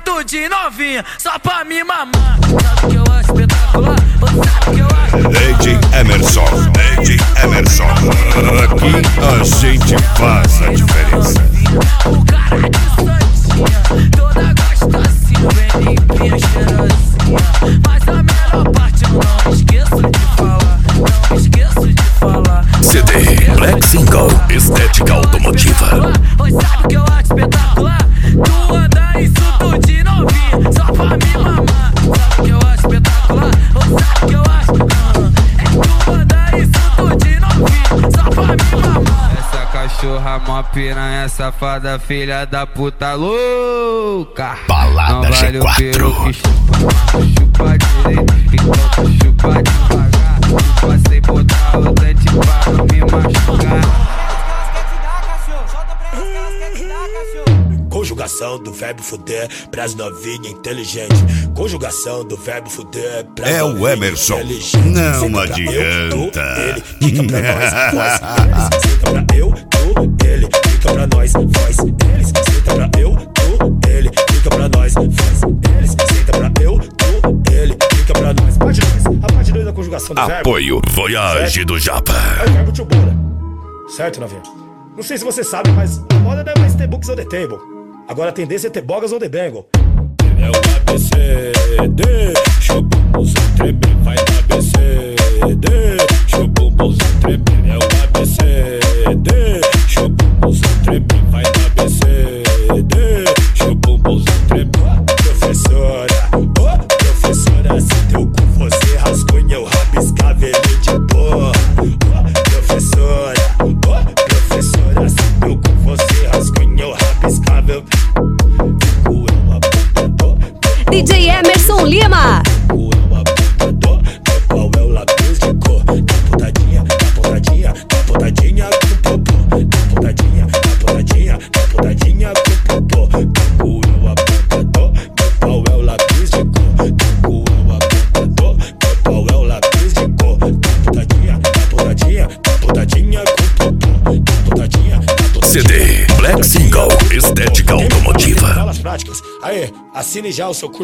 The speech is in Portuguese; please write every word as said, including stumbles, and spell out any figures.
isso de novinha, só pra me mamar. Sabe que eu acho espetacular? Você sabe que eu acho. D J Emerson, D J Emerson. Aqui a gente faz a diferença. O cara de santinha, toda gostosinha, bem limpinha, cheirosinha. Mas a melhor parte eu não me esqueço de falar, não me esqueço de falar. C D Black Single, estética automotiva. Oi, sabe que eu acho espetacular? Tu anda isso tudo de novinha, só pra me mamar. Sabe que eu acho espetacular? Oi, sabe que eu acho? Uh, é que tu anda isso tudo de novinha, só pra me mamar. Essa cachorra mó piranha, safada, filha da puta louca. Balada G quatro. Chupa direito, então chupa devagar. Chupa sem botar o dente pra não me machucar. Conjugação do verbo fuder pras novinha inteligente. Conjugação do verbo fuder pras É o Emerson. Não Senta adianta. Eu, tu, ele, fica pra nós, voz eles. Senta pra eu, tu, ele, fica pra nós, voz eles. Senta pra eu, tu, ele, fica pra nós, voz eles. Senta pra eu, tu, ele, fica pra nós. Parte dois. A parte dois da conjugação do verbo. Apoio Voyage do Japa. É o verbo to bora. Certo, novinha? Não sei se você sabe, mas a moda não é mais ter books on the table. Agora a tendência é ter bogas on the bangle. É o A B C D, chupamos o tremer, vai no A B C D, chupamos o tremer. É o A B C D, chupamos o tremer, vai no A B C D, chupamos o tremer. Professora, oh, professora, se teu cu você rascunha, eu rabiscava ele de boa. Oh, professora, oh, professora, se teu cu você rascunha, eu rabiscava eu... D J Emerson Lima. O é uma apontador, meu pau é o lápis de cor. Dá pontadinha, dá pontadinha, dá pontadinha com popô. Dá pontadinha, dá pontadinha, dá pontadinha com popô. O é o apontador, meu pau é o lápis de cor. O é o apontador, meu pau é o lápis de cor. Dá pontadinha, dá pontadinha, dá pontadinha com popô. Dá pontadinha, dá pontadinha. C D Black Single, estética automotiva. Aulas práticas. Aê, assine já o seu curso.